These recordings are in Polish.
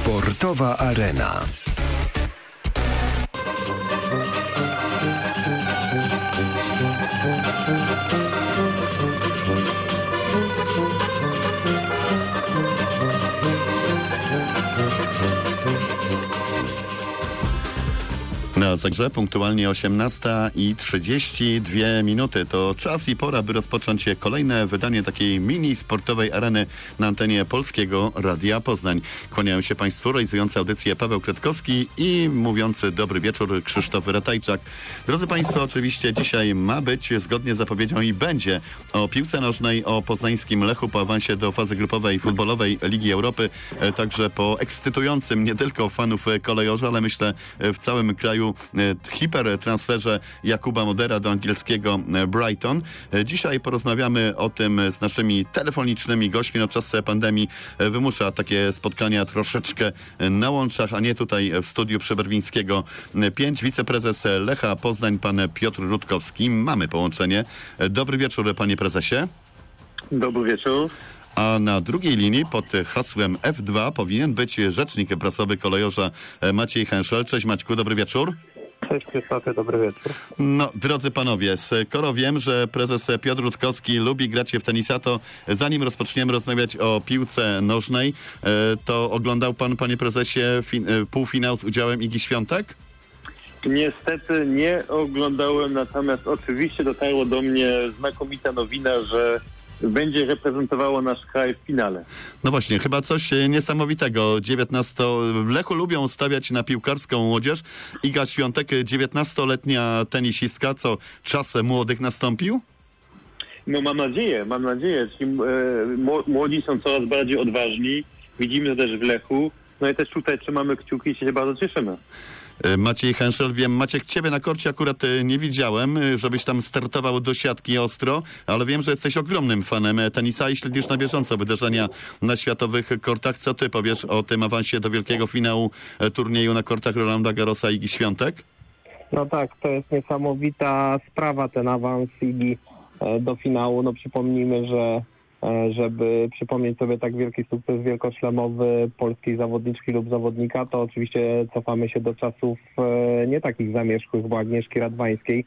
Sportowa Arena. Na zegarze punktualnie 18:32. To czas i pora, by rozpocząć kolejne wydanie takiej mini sportowej areny na antenie Polskiego Radia Poznań. Kłaniają się Państwu realizujący audycję Paweł Kretkowski i mówiący dobry wieczór Krzysztof Ratajczak. Drodzy Państwo, oczywiście dzisiaj ma być, zgodnie z zapowiedzią i będzie, o piłce nożnej, o poznańskim Lechu po awansie do fazy grupowej futbolowej Ligi Europy, także po ekscytującym nie tylko fanów kolejorza, ale myślę w całym kraju hipertransferze Jakuba Modera do angielskiego Brighton. Dzisiaj porozmawiamy o tym z naszymi telefonicznymi gośćmi. No, czas pandemii wymusza takie spotkania troszeczkę na łączach, a nie tutaj w studiu przy Berwińskiego 5. Wiceprezes Lecha Poznań, pan Piotr Rutkowski. Mamy połączenie. Dobry wieczór, panie prezesie. Dobry wieczór. A na drugiej linii pod hasłem F2 powinien być rzecznik prasowy kolejorza Maciej Henszel. Cześć Maćku, dobry wieczór. Cześć Krzysztofie, dobry wieczór. No, drodzy panowie, skoro wiem, że prezes Piotr Rutkowski lubi grać się w tenisa, to zanim rozpoczniemy rozmawiać o piłce nożnej, to oglądał pan, panie prezesie, półfinał z udziałem Igi Świątek? Niestety nie oglądałem, natomiast oczywiście dotarło do mnie znakomita nowina, że będzie reprezentowało nasz kraj w finale. No właśnie, chyba coś niesamowitego. W Lechu lubią stawiać na piłkarską młodzież. Iga Świątek, 19-letnia tenisistka. Co, czas młodych nastąpił? No mam nadzieję. Ci młodzi są coraz bardziej odważni. Widzimy to też w Lechu. No i też tutaj trzymamy kciuki i się bardzo cieszymy. Maciej Henszel, wiem, Maciek, ciebie na korcie akurat nie widziałem, żebyś tam startował do siatki ostro, ale wiem, że jesteś ogromnym fanem tenisa i śledzisz na bieżąco wydarzenia na światowych kortach. Co ty powiesz o tym awansie do wielkiego finału turnieju na kortach Rolanda Garrosa Igi Świątek? No tak, to jest niesamowita sprawa, ten awans Igi do finału. No przypomnijmy, że żeby przypomnieć sobie tak wielki sukces wielkoszlemowy polskiej zawodniczki lub zawodnika, to oczywiście cofamy się do czasów nie takich zamierzchłych, bo Agnieszki Radwańskiej,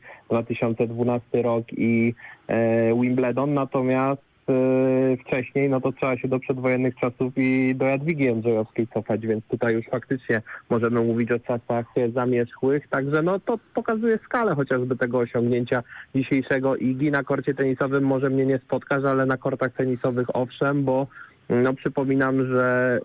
2012 rok i Wimbledon, natomiast wcześniej, no to trzeba się do przedwojennych czasów i do Jadwigi Jędrzejowskiej cofać, więc tutaj już faktycznie możemy mówić o czasach zamierzchłych, także no to pokazuje skalę chociażby tego osiągnięcia dzisiejszego Igi. Na korcie tenisowym może mnie nie spotkasz, ale na kortach tenisowych owszem, bo no przypominam, że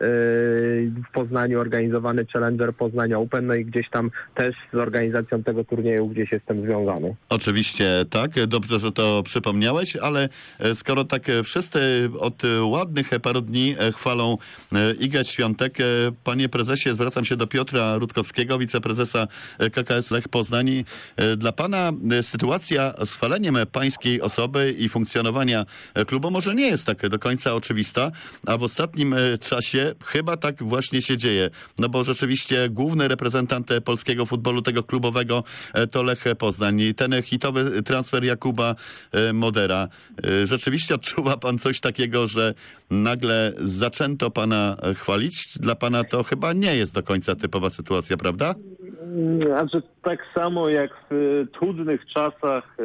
w Poznaniu organizowany Challenger Poznań Open, no i gdzieś tam też z organizacją tego turnieju gdzieś jestem związany. Oczywiście tak, dobrze, że to przypomniałeś, ale skoro tak wszyscy od ładnych paru dni chwalą Igę Świątek, panie prezesie, zwracam się do Piotra Rutkowskiego, wiceprezesa KKS Lech Poznań. Dla pana sytuacja z chwaleniem pańskiej osoby i funkcjonowania klubu może nie jest tak do końca oczywista, a w ostatnim czasie chyba tak właśnie się dzieje. No bo rzeczywiście główny reprezentant polskiego futbolu, tego klubowego, to Lech Poznań. I ten hitowy transfer Jakuba Modera. Rzeczywiście odczuwa pan coś takiego, że nagle zaczęto pana chwalić? Dla pana to chyba nie jest do końca typowa sytuacja, prawda? Znaczy, tak samo jak w trudnych czasach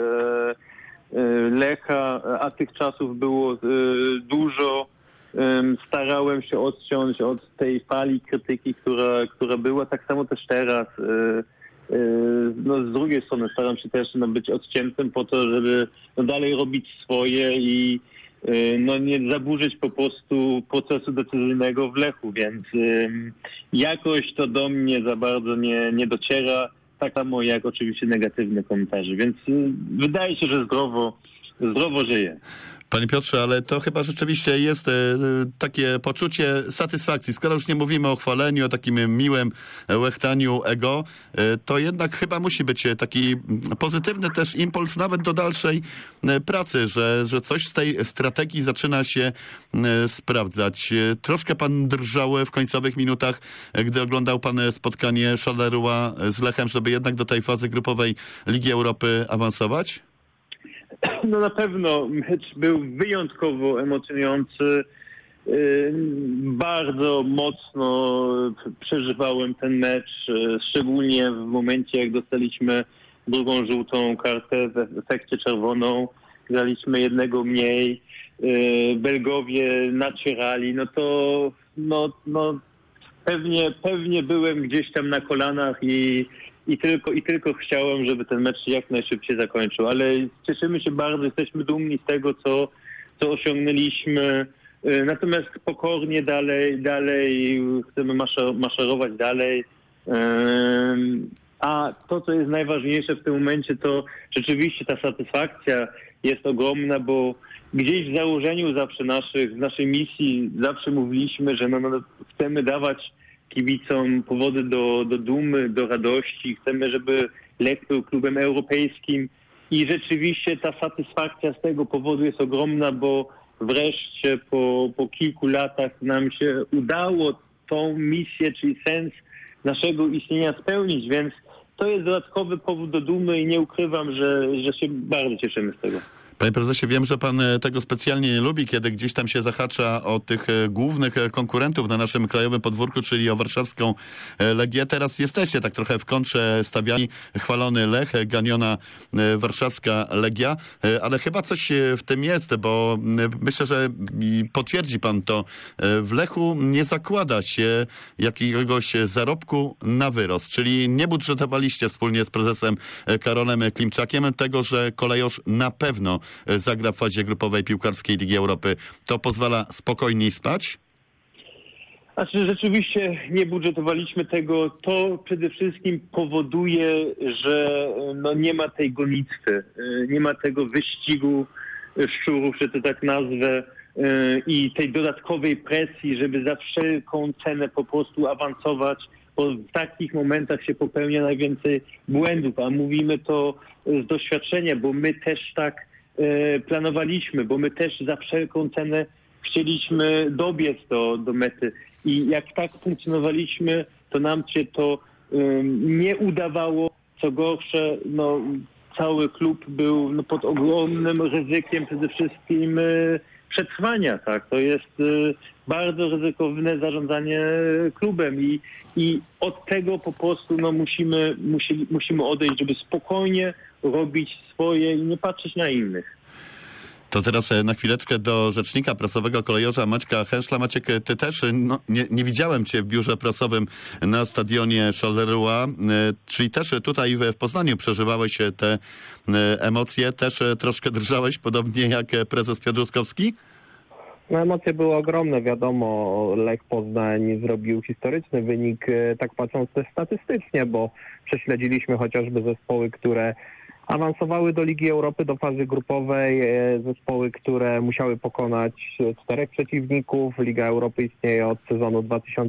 Lecha, a tych czasów było dużo, starałem się odciąć od tej fali krytyki, która była. Tak samo też teraz. No, z drugiej strony staram się też być odciętym po to, żeby dalej robić swoje i nie zaburzyć po prostu procesu decyzyjnego w Lechu, więc jakoś to do mnie za bardzo nie dociera, tak samo jak oczywiście negatywne komentarze, więc wydaje się, że zdrowo żyję. Panie Piotrze, ale to chyba rzeczywiście jest takie poczucie satysfakcji. Skoro już nie mówimy o chwaleniu, o takim miłym łechtaniu ego, to jednak chyba musi być taki pozytywny też impuls nawet do dalszej pracy, że coś z tej strategii zaczyna się sprawdzać. Troszkę pan drżał w końcowych minutach, gdy oglądał pan spotkanie Charleroi z Lechem, żeby jednak do tej fazy grupowej Ligi Europy awansować? No na pewno mecz był wyjątkowo emocjonujący. Bardzo mocno przeżywałem ten mecz, szczególnie w momencie, jak dostaliśmy drugą żółtą kartę, w efekcie czerwoną. Graliśmy jednego mniej. Belgowie nacierali. Pewnie byłem gdzieś tam na kolanach i tylko chciałem, żeby ten mecz jak najszybciej zakończył. Ale cieszymy się bardzo, jesteśmy dumni z tego, co osiągnęliśmy. Natomiast pokornie dalej chcemy maszerować dalej. A to, co jest najważniejsze w tym momencie, to rzeczywiście ta satysfakcja jest ogromna, bo gdzieś w założeniu zawsze w naszej misji zawsze mówiliśmy, że chcemy dawać kibicom powody do dumy, do radości. Chcemy, żeby Lech był klubem europejskim i rzeczywiście ta satysfakcja z tego powodu jest ogromna, bo wreszcie po kilku latach nam się udało tą misję, czyli sens naszego istnienia spełnić, więc to jest dodatkowy powód do dumy i nie ukrywam, że się bardzo cieszymy z tego. Panie prezesie, wiem, że pan tego specjalnie nie lubi, kiedy gdzieś tam się zahacza o tych głównych konkurentów na naszym krajowym podwórku, czyli o warszawską Legię. Teraz jesteście tak trochę w kontrze stawiani. Chwalony Lech, ganiona warszawska Legia, ale chyba coś w tym jest, bo myślę, że potwierdzi pan to. W Lechu nie zakłada się jakiegoś zarobku na wyrost, czyli nie budżetowaliście wspólnie z prezesem Karolem Klimczakiem tego, że kolejorz na pewno zagra w fazie grupowej piłkarskiej Ligi Europy. To pozwala spokojniej spać? Znaczy, rzeczywiście nie budżetowaliśmy tego. To przede wszystkim powoduje, że nie ma tej gonitwy, nie ma tego wyścigu szczurów, że to tak nazwę, i tej dodatkowej presji, żeby za wszelką cenę po prostu awansować, bo w takich momentach się popełnia najwięcej błędów, a mówimy to z doświadczenia, bo my też tak planowaliśmy, bo my też za wszelką cenę chcieliśmy dobiec do mety. I jak tak funkcjonowaliśmy, to nam się to nie udawało. Co gorsze, cały klub był pod ogromnym ryzykiem przede wszystkim przetrwania. Tak? To jest bardzo ryzykowne zarządzanie klubem i od tego po prostu musimy odejść, żeby spokojnie robić swoje i nie patrzeć na innych. To teraz na chwileczkę do rzecznika prasowego kolejorza Maćka Henschla. Maciek, ty też, nie widziałem cię w biurze prasowym na stadionie Charleroi, czyli też tutaj w Poznaniu przeżywałeś te emocje, też troszkę drżałeś, podobnie jak prezes Piotr Rutkowski? Emocje były ogromne, wiadomo, Lech Poznań zrobił historyczny wynik, tak patrząc też statystycznie, bo prześledziliśmy chociażby zespoły, które awansowały do Ligi Europy, do fazy grupowej, zespoły, które musiały pokonać 4 przeciwników. Liga Europy istnieje od sezonu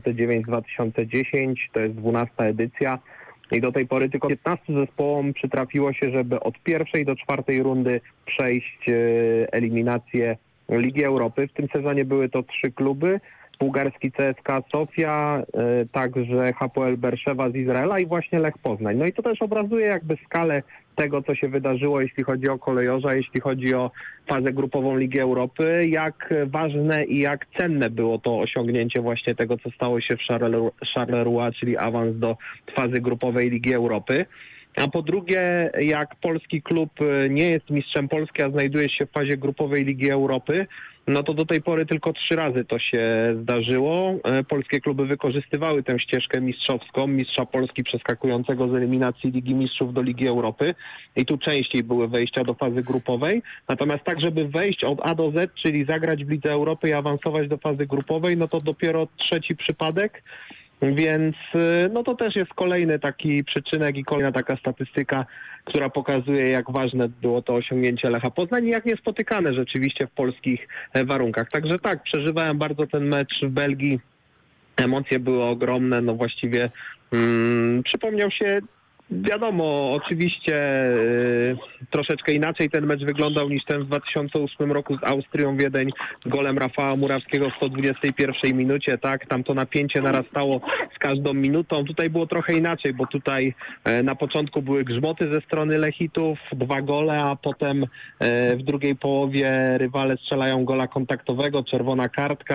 2009-2010, to jest 12. edycja i do tej pory tylko 15 zespołom przytrafiło się, żeby od 1. do 4. rundy przejść eliminację Ligi Europy. W tym sezonie były to 3 kluby. Bułgarski CSKA Sofia, także Hapoel Berszewa z Izraela i właśnie Lech Poznań. No i to też obrazuje jakby skalę tego, co się wydarzyło, jeśli chodzi o kolejorza, jeśli chodzi o fazę grupową Ligi Europy, jak ważne i jak cenne było to osiągnięcie właśnie tego, co stało się w Charleroi, czyli awans do fazy grupowej Ligi Europy. A po drugie, jak polski klub nie jest mistrzem Polski, a znajduje się w fazie grupowej Ligi Europy, no to do tej pory tylko 3 razy to się zdarzyło. Polskie kluby wykorzystywały tę ścieżkę mistrzowską, mistrza Polski przeskakującego z eliminacji Ligi Mistrzów do Ligi Europy i tu częściej były wejścia do fazy grupowej. Natomiast tak, żeby wejść od A do Z, czyli zagrać w Lidze Europy i awansować do fazy grupowej, no to dopiero 3. przypadek. Więc to też jest kolejny taki przyczynek i kolejna taka statystyka, która pokazuje, jak ważne było to osiągnięcie Lecha Poznań i jak niespotykane rzeczywiście w polskich warunkach. Także tak, przeżywałem bardzo ten mecz w Belgii. Emocje były ogromne, właściwie przypomniał się, wiadomo, oczywiście troszeczkę inaczej ten mecz wyglądał niż ten w 2008 roku z Austrią Wiedeń z golem Rafała Murawskiego w 121 minucie, tak? Tam to napięcie narastało z każdą minutą. Tutaj było trochę inaczej, bo tutaj na początku były grzmoty ze strony Lechitów, 2 gole, a potem w drugiej połowie rywale strzelają gola kontaktowego, czerwona kartka.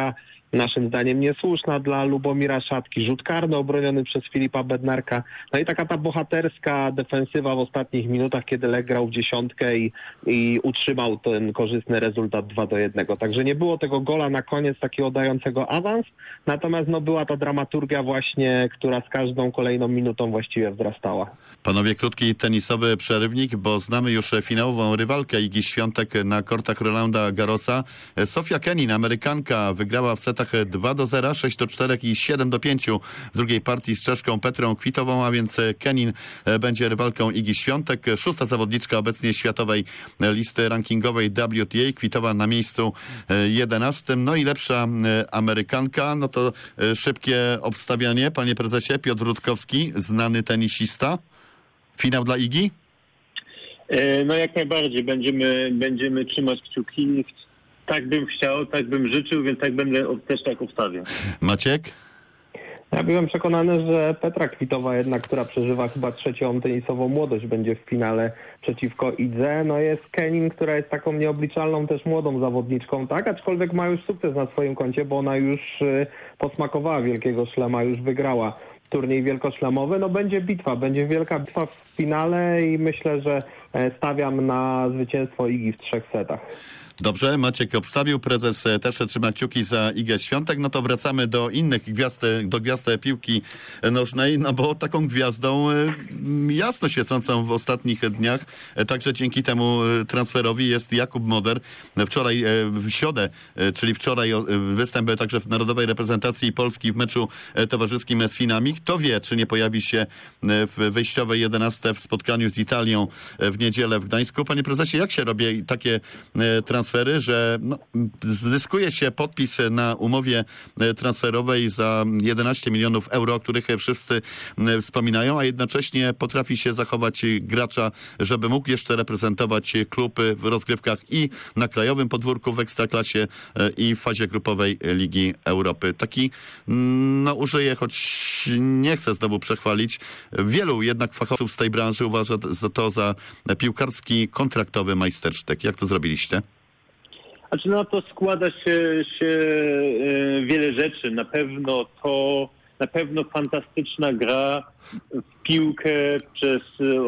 naszym zdaniem niesłuszna dla Lubomira Szatki, rzut karny obroniony przez Filipa Bednarka, no i taka ta bohaterska defensywa w ostatnich minutach, kiedy Lech grał w dziesiątkę i utrzymał ten korzystny rezultat 2-1. Także nie było tego gola na koniec takiego dającego awans, natomiast no była ta dramaturgia właśnie, która z każdą kolejną minutą właściwie wzrastała. Panowie, krótki tenisowy przerywnik, bo znamy już finałową rywalkę Igi Świątek na kortach Rolanda Garrosa. Sofia Kenin, Amerykanka, wygrała w setach 2-0, 6-4 i 7-5 w drugiej partii z Czeszką Petrą Kvitową, a więc Kenin będzie rywalką Igi Świątek. 6. zawodniczka obecnie światowej listy rankingowej WTA, Kvitowa na miejscu 11. No i lepsza Amerykanka, no to szybkie obstawianie. Panie prezesie, Piotr Rutkowski, znany tenisista. Finał dla Igi? No jak najbardziej. Będziemy trzymać kciuki. Tak bym chciał, tak bym życzył, więc tak będę też tak obstawiał. Maciek? Ja byłem przekonany, że Petra Kvitowa jednak, która przeżywa chyba trzecią tenisową młodość, będzie w finale przeciwko Idze. No jest Kenin, która jest taką nieobliczalną też młodą zawodniczką, tak? Aczkolwiek ma już sukces na swoim koncie, bo ona już posmakowała wielkiego szlema, już wygrała turniej wielkoszlemowy. No będzie bitwa, będzie wielka bitwa w finale i myślę, że stawiam na zwycięstwo Igi w 3 setach. Dobrze, Maciek obstawił, prezes też trzyma kciuki za Igę Świątek. No to wracamy do innych gwiazd, do gwiazdy piłki nożnej, no bo taką gwiazdą jasno świecącą w ostatnich dniach, także dzięki temu transferowi jest Jakub Moder. Wczoraj, w środę, czyli wczoraj występ także w narodowej reprezentacji Polski w meczu towarzyskim z Finami. Kto wie, czy nie pojawi się w wyjściowej 11 w spotkaniu z Italią w niedzielę w Gdańsku. Panie prezesie, jak się robi takie transfery, że zyskuje się podpis na umowie transferowej za 11 milionów euro, o których wszyscy wspominają, a jednocześnie potrafi się zachować gracza, żeby mógł jeszcze reprezentować klub w rozgrywkach i na krajowym podwórku, w Ekstraklasie i w fazie grupowej Ligi Europy. Taki, użyję, choć nie chcę znowu przechwalić, wielu jednak fachowców z tej branży uważa to za piłkarski kontraktowy majstersztyk. Jak to zrobiliście? Znaczy, to składa się wiele rzeczy. Na pewno fantastyczna gra w piłkę przez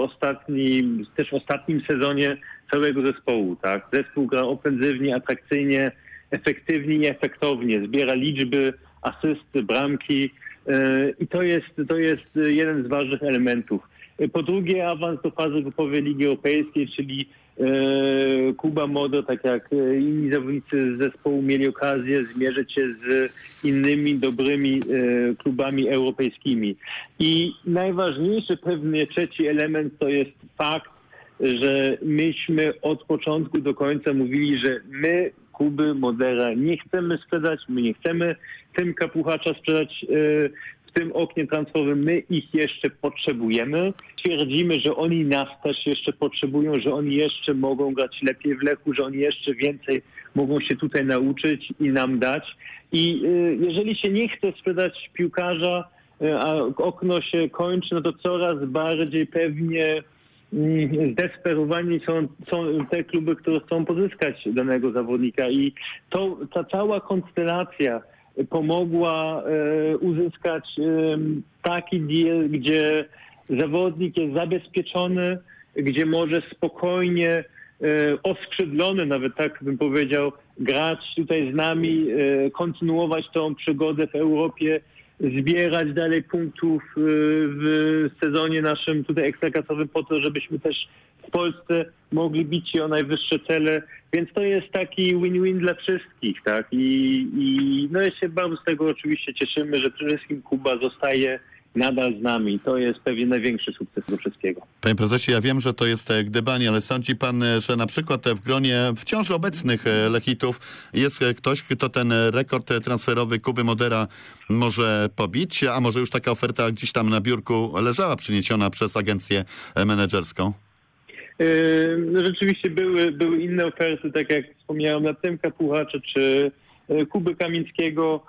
w ostatnim sezonie całego zespołu, tak? Zespół gra ofensywnie, atrakcyjnie, efektywnie i efektownie. Zbiera liczby, asysty, bramki i to jest jeden z ważnych elementów. Po drugie, awans do fazy grupowej Ligi Europejskiej, czyli Kuba Moder, tak jak inni zawodnicy z zespołu, mieli okazję zmierzyć się z innymi dobrymi klubami europejskimi. I najważniejszy pewnie trzeci element to jest fakt, że myśmy od początku do końca mówili, że my Kuby Modera nie chcemy sprzedać, my nie chcemy Tymka Puchacza sprzedać w tym oknie transferowym, my ich jeszcze potrzebujemy. Twierdzimy, że oni nas też jeszcze potrzebują, że oni jeszcze mogą grać lepiej w Lechu, że oni jeszcze więcej mogą się tutaj nauczyć i nam dać. I jeżeli się nie chce sprzedać piłkarza, a okno się kończy, no to coraz bardziej pewnie zdesperowani są te kluby, które chcą pozyskać danego zawodnika. I ta cała konstelacja pomogła uzyskać taki deal, gdzie zawodnik jest zabezpieczony, gdzie może spokojnie, oskrzydlony, nawet tak bym powiedział, grać tutaj z nami, kontynuować tą przygodę w Europie, zbierać dalej punktów w sezonie naszym tutaj ekstraklasowym po to, żebyśmy też w Polsce mogli bić się o najwyższe cele, więc to jest taki win-win dla wszystkich, tak? I ja się bardzo z tego oczywiście cieszymy, że przede wszystkim Kuba zostaje nadal z nami. To jest pewnie największy sukces tego wszystkiego. Panie prezesie, ja wiem, że to jest gdybanie, ale sądzi pan, że na przykład w gronie wciąż obecnych Lechitów jest ktoś, kto ten rekord transferowy Kuby Modera może pobić, a może już taka oferta gdzieś tam na biurku leżała, przyniesiona przez agencję menedżerską? Rzeczywiście były inne oferty, tak jak wspomniałem, na Tymka Puchacza czy Kuby Kamińskiego.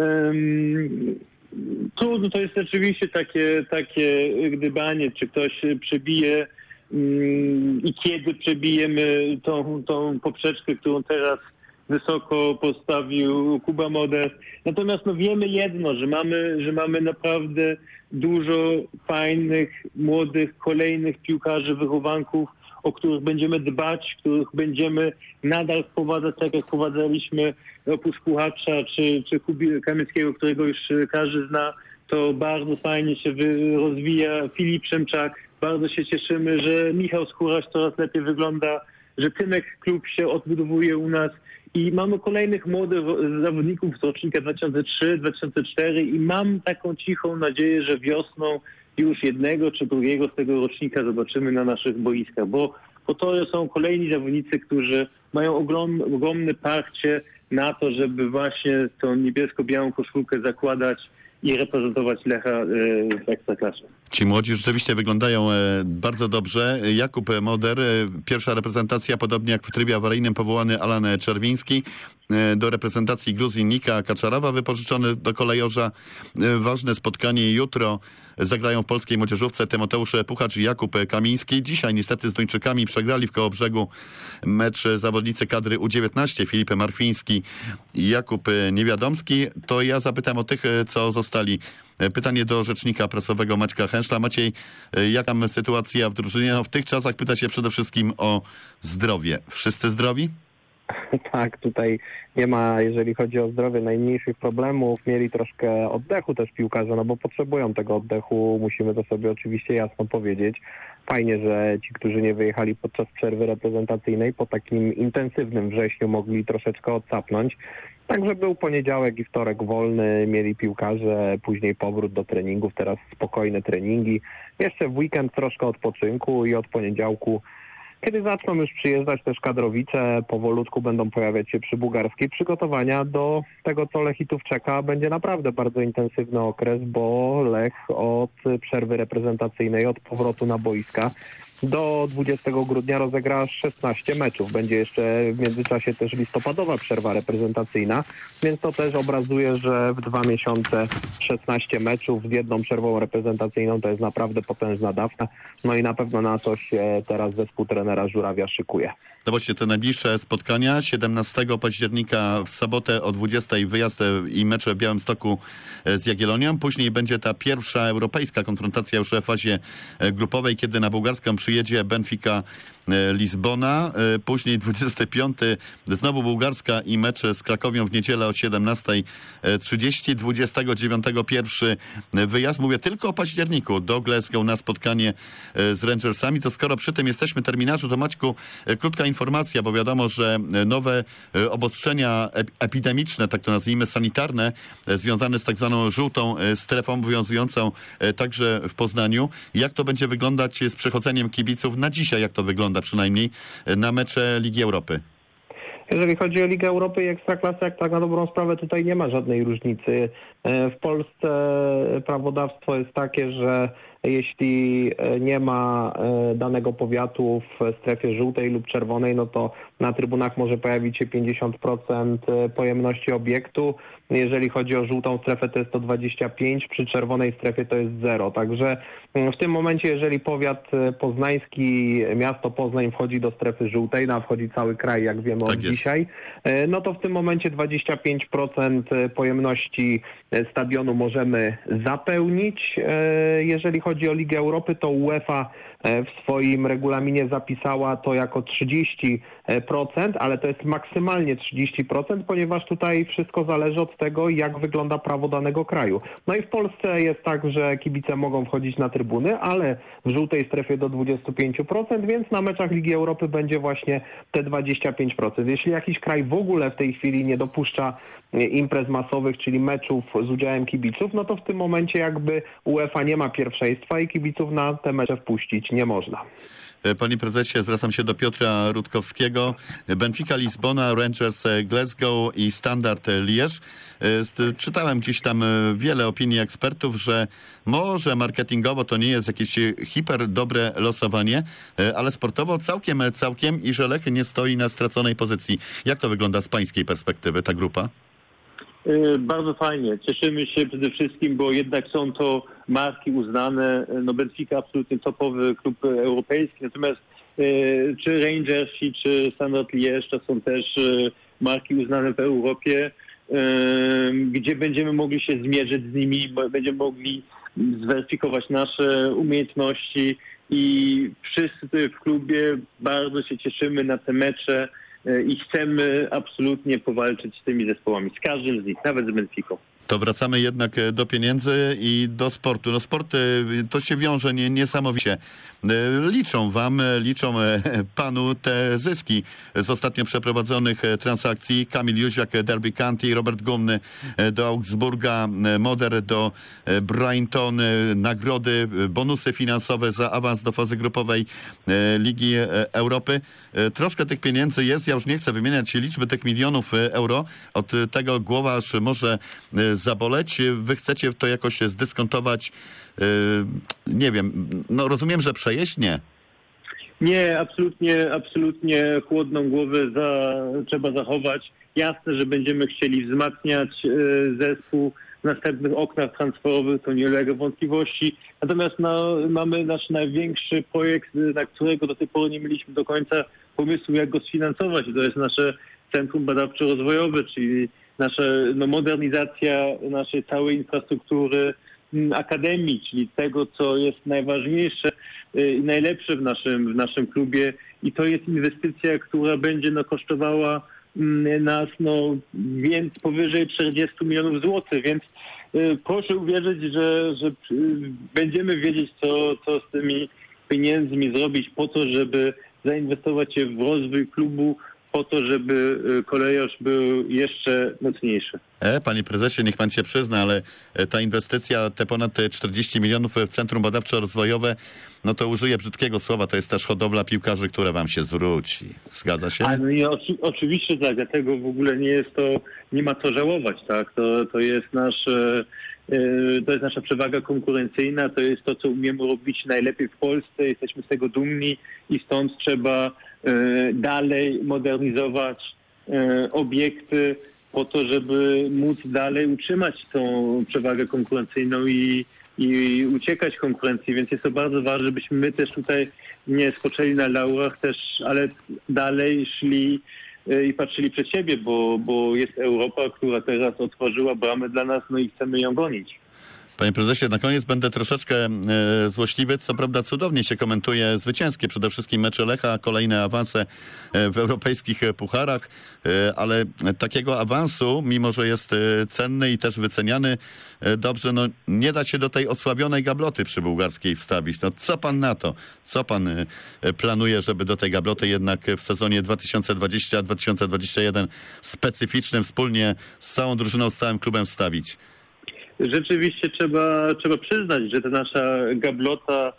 Trudno, to jest rzeczywiście takie gdybanie, czy ktoś przebije i kiedy przebijemy tą poprzeczkę, którą teraz wysoko postawił Kuba Moder. Natomiast wiemy jedno, że mamy naprawdę dużo fajnych, młodych, kolejnych piłkarzy, wychowanków, o których będziemy dbać, których będziemy nadal wprowadzać, tak jak wprowadzaliśmy oprócz Puchacza czy Kuby Kamieckiego, którego już każdy zna. To bardzo fajnie się rozwija. Filip Szymczak, bardzo się cieszymy, że Michał Skóraś coraz lepiej wygląda, że Tymek Klub się odbudowuje u nas i mamy kolejnych młodych zawodników z rocznika 2003, 2004 i mam taką cichą nadzieję, że wiosną już jednego czy drugiego z tego rocznika zobaczymy na naszych boiskach, bo to są kolejni zawodnicy, którzy mają ogromne parcie na to, żeby właśnie tą niebiesko-białą koszulkę zakładać i reprezentować Lecha w Ekstraklasie. Ci młodzi rzeczywiście wyglądają bardzo dobrze. Jakub Moder, pierwsza reprezentacja, podobnie jak w trybie awaryjnym powołany Alan Czerwiński. Do reprezentacji Gruzji Nika Kaczarowa wypożyczony do kolejorza. Ważne spotkanie jutro. Zagrają w polskiej młodzieżówce Tymoteusz Puchacz i Jakub Kamiński. Dzisiaj niestety z Duńczykami przegrali w Kołobrzegu mecz zawodnicy kadry U19 Filip Markwiński i Jakub Niewiadomski. To ja zapytam o tych, co zostali. Pytanie do rzecznika prasowego Maćka Hęszla. Maciej, jaka tam sytuacja w drużynie? W tych czasach pyta się przede wszystkim o zdrowie. Wszyscy zdrowi? Tak, tutaj nie ma, jeżeli chodzi o zdrowie, najmniejszych problemów. Mieli troszkę oddechu też piłkarze, bo potrzebują tego oddechu, musimy to sobie oczywiście jasno powiedzieć. Fajnie, że ci, którzy nie wyjechali podczas przerwy reprezentacyjnej, po takim intensywnym wrześniu mogli troszeczkę odsapnąć. Także był poniedziałek i wtorek wolny, mieli piłkarze, później powrót do treningów, teraz spokojne treningi. Jeszcze w weekend troszkę odpoczynku i od poniedziałku, kiedy zaczną już przyjeżdżać też kadrowicze, powolutku będą pojawiać się przy Bułgarskiej. Przygotowania do tego, co Lechitów czeka, będzie naprawdę bardzo intensywny okres, bo Lech od przerwy reprezentacyjnej, od powrotu na boiska do 20 grudnia rozegra 16 meczów. Będzie jeszcze w międzyczasie też listopadowa przerwa reprezentacyjna, więc to też obrazuje, że w 2 miesiące 16 meczów z jedną przerwą reprezentacyjną to jest naprawdę potężna dawka. No i na pewno na to się teraz zespół trenera Żurawia szykuje. To właśnie te najbliższe spotkania. 17 października w sobotę o 20 wyjazd i mecze w Białymstoku z Jagiellonią. Później będzie ta pierwsza europejska konfrontacja już w fazie grupowej, kiedy na bułgarską przyjedzie Benfica Lizbona. Później 25 znowu bułgarska i mecz z Krakowią w niedzielę o 17:30. 29 pierwszy wyjazd. Mówię tylko o październiku do Glasgow na spotkanie z Rangersami. To skoro przy tym jesteśmy terminarzu, to Maćku, krótka informacja, bo wiadomo, że nowe obostrzenia epidemiczne, tak to nazwijmy, sanitarne, związane z tak zwaną żółtą strefą obowiązującą także w Poznaniu. Jak to będzie wyglądać z przechodzeniem kibiców na dzisiaj, jak to wygląda przynajmniej na mecze Ligi Europy? Jeżeli chodzi o Ligę Europy i Ekstraklasę, jak tak na dobrą sprawę, tutaj nie ma żadnej różnicy. W Polsce prawodawstwo jest takie, że jeśli nie ma danego powiatu w strefie żółtej lub czerwonej, no to na trybunach może pojawić się 50% pojemności obiektu. Jeżeli chodzi o żółtą strefę, to jest to 25%, przy czerwonej strefie to jest 0. Także w tym momencie, jeżeli powiat poznański, miasto Poznań wchodzi do strefy żółtej, wchodzi cały kraj, jak wiemy od dzisiaj, no to w tym momencie 25% pojemności stadionu możemy zapełnić. Jeżeli chodzi o Ligę Europy, to UEFA w swoim regulaminie zapisała to jako 30%, ale to jest maksymalnie 30%, ponieważ tutaj wszystko zależy od tego, jak wygląda prawo danego kraju. No i w Polsce jest tak, że kibice mogą wchodzić na trybuny, ale w żółtej strefie do 25%, więc na meczach Ligi Europy będzie właśnie te 25%. Jeśli jakiś kraj w ogóle w tej chwili nie dopuszcza imprez masowych, czyli meczów z udziałem kibiców, no to w tym momencie jakby UEFA nie ma pierwszeństwa i kibiców na te mecze wpuścić nie można. Panie prezesie, zwracam się do Piotra Rutkowskiego. Benfica Lizbona, Rangers Glasgow i Standard Liège. Czytałem gdzieś tam wiele opinii ekspertów, że może marketingowo to nie jest jakieś hiper dobre losowanie, ale sportowo całkiem i że Lech nie stoi na straconej pozycji. Jak to wygląda z pańskiej perspektywy, ta grupa? Bardzo fajnie. Cieszymy się przede wszystkim, bo jednak są to marki uznane. Benfica absolutnie topowy klub europejski, natomiast czy Rangersi, czy Standard Liège to są też marki uznane w Europie, gdzie będziemy mogli się zmierzyć z nimi, będziemy mogli zweryfikować nasze umiejętności i wszyscy w klubie bardzo się cieszymy na te mecze i chcemy absolutnie powalczyć z tymi zespołami, z każdym z nich, nawet z Benficą. To wracamy jednak do pieniędzy i do sportu. No sport to się wiąże niesamowicie. Liczą panu te zyski z ostatnio przeprowadzonych transakcji. Kamil Jóźwiak, Derby County, Robert Gumny do Augsburga, Moder do Brighton, nagrody, bonusy finansowe za awans do fazy grupowej Ligi Europy. Troszkę tych pieniędzy jest, ja już nie chcę wymieniać liczby tych milionów euro. Od tego głowa aż może zaboleć. Wy chcecie to jakoś zdyskontować? Nie wiem, no rozumiem, że przejeść? Nie. Nie, absolutnie chłodną głowę trzeba zachować. Jasne, że będziemy chcieli wzmacniać zespół w następnych oknach transferowych, to nie ulega wątpliwości. Natomiast mamy nasz największy projekt, na którego do tej pory nie mieliśmy do końca pomysłu, jak go sfinansować. To jest nasze Centrum Badawczo-Rozwojowe, czyli nasza modernizacja naszej całej infrastruktury akademii, czyli tego, co jest najważniejsze i najlepsze w naszym klubie. I to jest inwestycja, która będzie kosztowała nas więc powyżej 40 milionów złotych, więc proszę uwierzyć, że będziemy wiedzieć, co z tymi pieniędzmi zrobić po to, żeby zainwestować je w rozwój klubu, po to, żeby kolejarz był jeszcze mocniejszy. Panie prezesie, niech pan się przyzna, ale ta inwestycja, te ponad 40 milionów w Centrum Badawczo-Rozwojowe, no to użyję brzydkiego słowa, to jest też hodowla piłkarzy, która wam się zwróci. Zgadza się? Oczywiście tak, dlatego w ogóle nie ma co żałować, tak? To jest nasza przewaga konkurencyjna, to jest to, co umiemy robić najlepiej w Polsce, jesteśmy z tego dumni i stąd trzeba dalej modernizować obiekty po to, żeby móc dalej utrzymać tą przewagę konkurencyjną i uciekać konkurencji, więc jest to bardzo ważne, żebyśmy my też tutaj nie spoczęli na laurach też, ale dalej szli i patrzyli przed siebie, bo jest Europa, która teraz otworzyła bramę dla nas, i chcemy ją gonić. Panie prezesie, na koniec będę troszeczkę złośliwy. Co prawda cudownie się komentuje zwycięskie, przede wszystkim mecze Lecha, kolejne awanse w europejskich pucharach, ale takiego awansu, mimo że jest cenny i też wyceniany dobrze, nie da się do tej osłabionej gabloty przybułgarskiej wstawić. Co pan na to? Co pan planuje, żeby do tej gabloty jednak w sezonie 2020-2021 specyficznym wspólnie z całą drużyną, z całym klubem wstawić? Rzeczywiście trzeba przyznać, że ta nasza gablota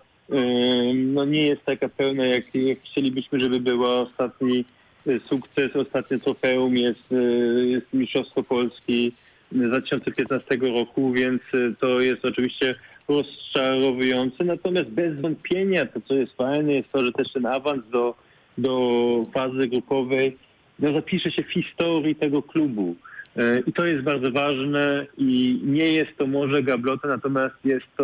nie jest taka pełna, jak chcielibyśmy, żeby była. Ostatni sukces, ostatnie trofeum jest Mistrzostwo Polski z 2015 roku, więc to jest oczywiście rozczarowujące. Natomiast bez wątpienia to, co jest fajne, jest to, że też ten awans do fazy grupowej zapisze się w historii tego klubu. I to jest bardzo ważne i nie jest to może gablota, natomiast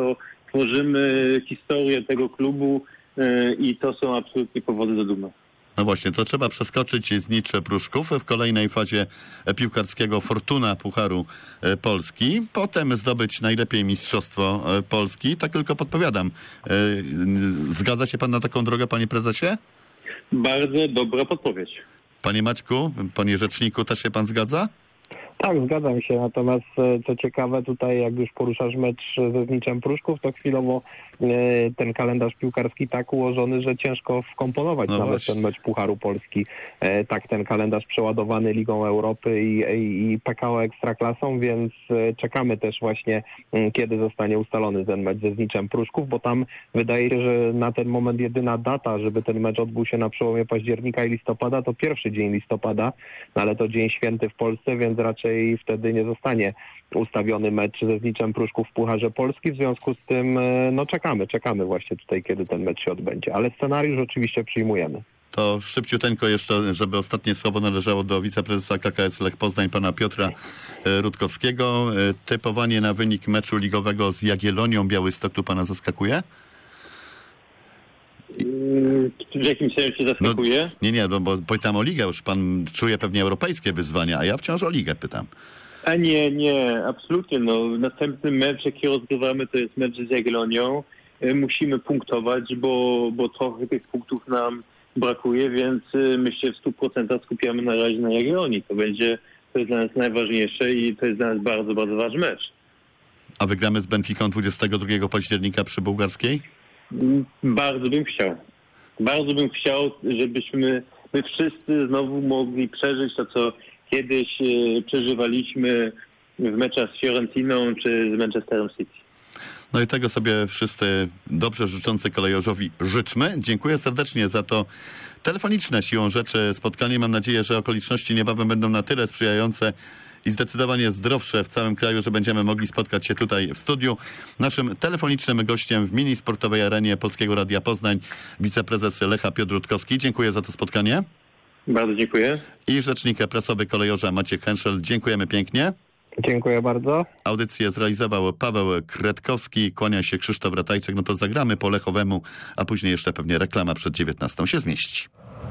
tworzymy historię tego klubu i to są absolutnie powody do dumy. No właśnie, to trzeba przeskoczyć Znicz Pruszków w kolejnej fazie piłkarskiego Fortuna Pucharu Polski. Potem zdobyć najlepiej Mistrzostwo Polski. Tak tylko podpowiadam. Zgadza się pan na taką drogę, panie prezesie? Bardzo dobra podpowiedź. Panie Maćku, panie rzeczniku, też się pan zgadza? Tak, zgadzam się. Natomiast co ciekawe, tutaj jak już poruszasz mecz ze Zniczem Pruszków, to chwilowo ten kalendarz piłkarski tak ułożony, że ciężko wkomponować nawet właśnie ten mecz Pucharu Polski. Tak, ten kalendarz przeładowany Ligą Europy i PKO Ekstraklasą, więc czekamy też właśnie, kiedy zostanie ustalony ten mecz ze Zniczem Pruszków, bo tam wydaje się, że na ten moment jedyna data, żeby ten mecz odbył się na przełomie października i listopada, to 1 dzień listopada, ale to dzień święty w Polsce, więc raczej wtedy nie zostanie ustawiony mecz ze Zniczem Pruszków w Pucharze Polski. W związku z tym czekamy właśnie tutaj, kiedy ten mecz się odbędzie. Ale scenariusz oczywiście przyjmujemy. To szybciuteńko jeszcze, żeby ostatnie słowo należało do wiceprezesa KKS Lech Poznań, pana Piotra Rutkowskiego. Typowanie na wynik meczu ligowego z Jagiellonią Białystok tu pana zaskakuje? W jakim sensie zaskakuje? Nie, bo pytam o ligę, już pan czuje pewnie europejskie wyzwania, a ja wciąż o ligę pytam. A nie, absolutnie. Następny mecz, jaki rozgrywamy, to jest mecz z Jagiellonią. Musimy punktować, bo trochę tych punktów nam brakuje, więc my się w 100% skupiamy na razie na Jagiellonii. To jest dla nas najważniejsze i to jest dla nas bardzo, bardzo ważny mecz. A wygramy z Benficą 22 października przy Bułgarskiej? Bardzo bym chciał, żebyśmy my wszyscy znowu mogli przeżyć to, co kiedyś przeżywaliśmy w meczach z Fiorentiną czy z Manchesterem City. No i tego sobie wszyscy dobrze życzący kolejorzowi życzmy. Dziękuję serdecznie za to telefoniczne siłą rzeczy spotkanie. Mam nadzieję, że okoliczności niebawem będą na tyle sprzyjające i zdecydowanie zdrowsze w całym kraju, że będziemy mogli spotkać się tutaj w studiu. Naszym telefonicznym gościem w mini sportowej arenie Polskiego Radia Poznań wiceprezes Lecha Piotr Rutkowski. Dziękuję za to spotkanie. Bardzo dziękuję. I rzecznik prasowy kolejorza Maciek Henschel. Dziękujemy pięknie. Dziękuję bardzo. Audycję zrealizował Paweł Kretkowski. Kłania się Krzysztof Ratajczyk. No to zagramy po Lechowemu, a później jeszcze pewnie reklama przed 19 się zmieści.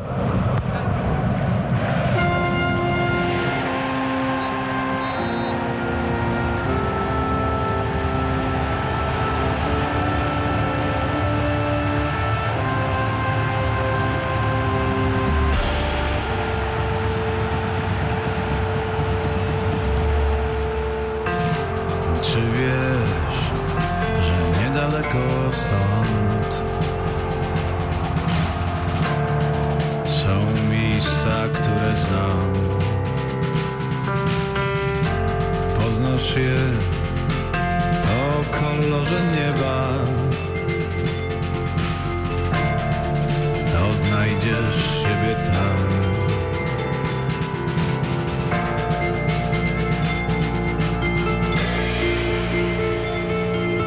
Czy wiesz, że niedaleko stąd są miejsca, które znam? Poznasz je po kolorze